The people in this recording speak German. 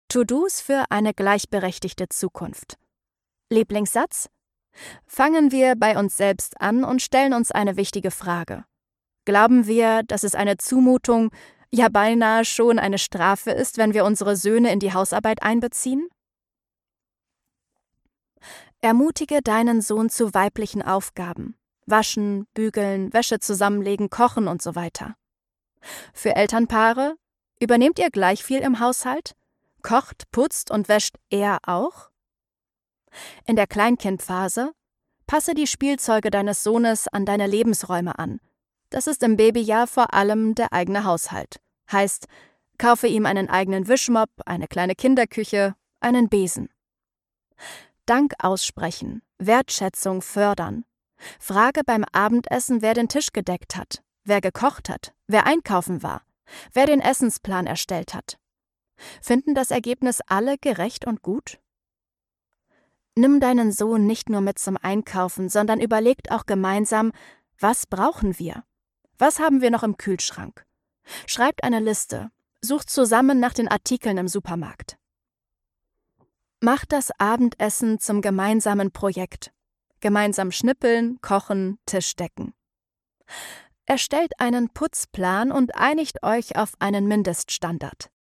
To-dos für eine gleichberechtigte Zukunft. Lieblingssatz? Fangen wir bei uns selbst an und stellen uns eine wichtige Frage. Glauben wir, dass es eine Zumutung, ja beinahe schon eine Strafe ist, wenn wir unsere Söhne in die Hausarbeit einbeziehen? Ermutige deinen Sohn zu weiblichen Aufgaben. Waschen, bügeln, Wäsche zusammenlegen, kochen und so weiter. Für Elternpaare: Übernehmt ihr gleich viel im Haushalt? Kocht, putzt und wäscht er auch? In der Kleinkindphase: Passe die Spielzeuge deines Sohnes an deine Lebensräume an. Das ist im Babyjahr vor allem der eigene Haushalt. Heißt, kaufe ihm einen eigenen Wischmopp, eine kleine Kinderküche, einen Besen. Dank aussprechen, Wertschätzung fördern. Frage beim Abendessen, wer den Tisch gedeckt hat, wer gekocht hat, wer einkaufen war, wer den Essensplan erstellt hat. Finden das Ergebnis alle gerecht und gut? Nimm deinen Sohn nicht nur mit zum Einkaufen, sondern überlegt auch gemeinsam, was brauchen wir? Was haben wir noch im Kühlschrank? Schreibt eine Liste, sucht zusammen nach den Artikeln im Supermarkt. Macht das Abendessen zum gemeinsamen Projekt. Gemeinsam schnippeln, kochen, Tisch decken. Erstellt einen Putzplan und einigt euch auf einen Mindeststandard.